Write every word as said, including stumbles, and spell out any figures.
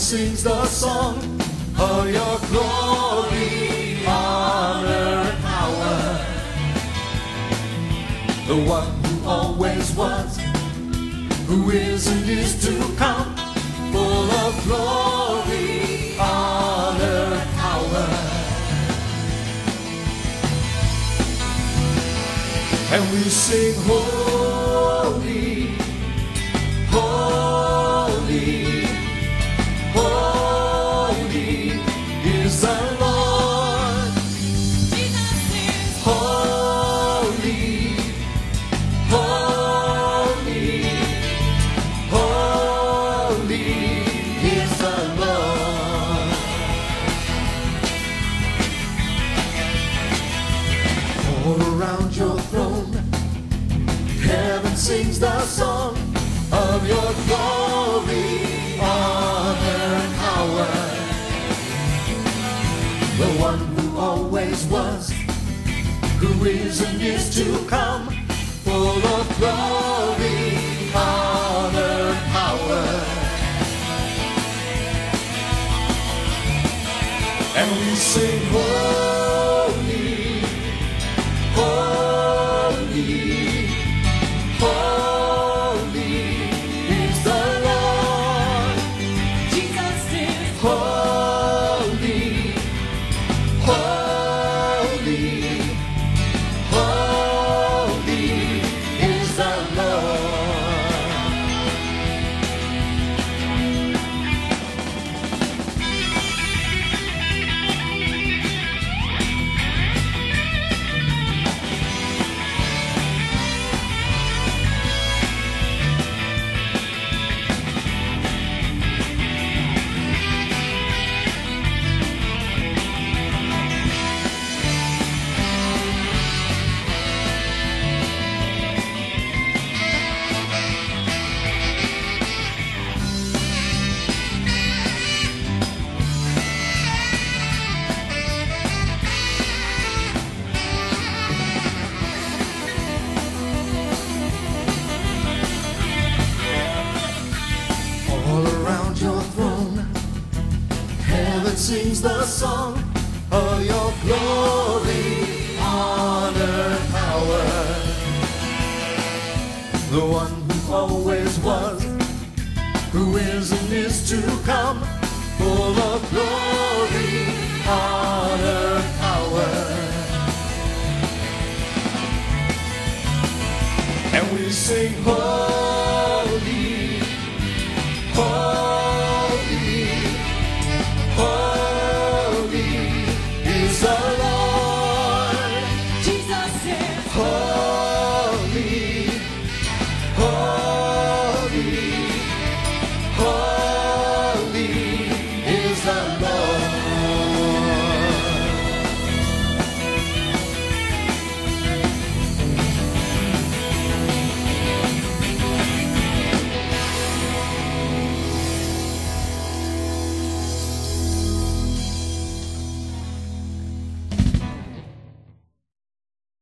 sings the song of your glory, honor, and power. The one who always was, who is and is to come, full of glory, honor, and power. And we sing holy, holy, holy is the Lord. Jesus is Holy, holy, holy is the Lord. All around your throne, heaven sings the song of your glory, honor, and power. The one who always was, who is and is to come, full of glory, honor, and power. And we sing holy, holy, holy is the Lord. Jesus is Holy, holy, holy is the Lord. All around your throne, heaven sings the song of your glory, honor, and power. The one who always was, who is and is to come, full of glory, honor, and power. And we sing holy.